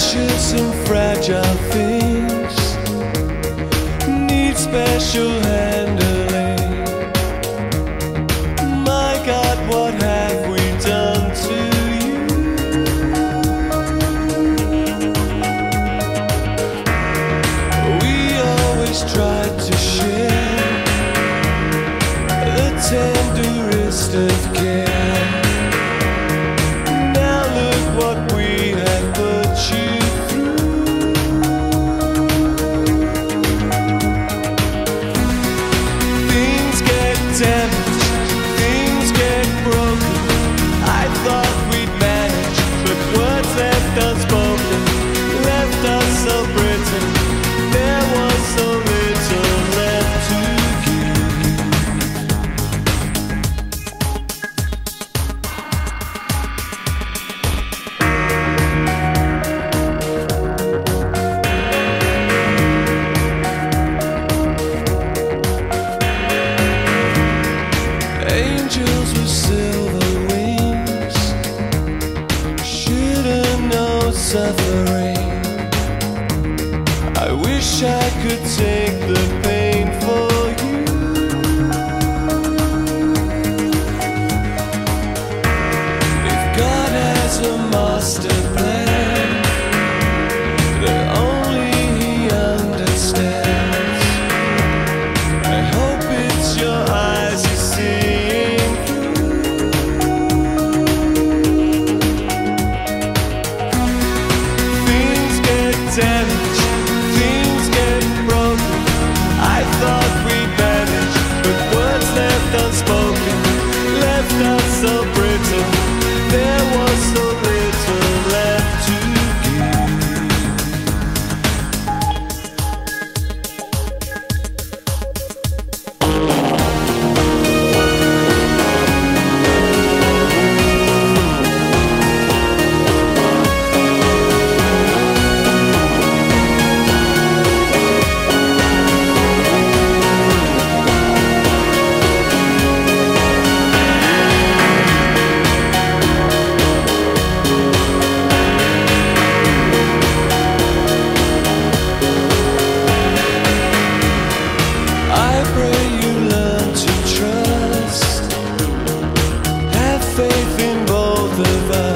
Precious and fragile things need special handling. My God, what have we done to you? We always tried to share the tenderest of care. Now look what we have put you through. Things get damaged, things get broken. I thought we'd manage, but words left unspoken left us so brittle. There was so little left to give. Angels with silver wings should've known suffering. I wish I could take the pain for you. If God has a master plan that only He understands, I hope it's your eyes He's seeing through. Things get damaged, things get broken. I thought we'd manage, but words left unspoken left us so brittle. There was so little left to give. I pray you learn to trust, have faith in both of us.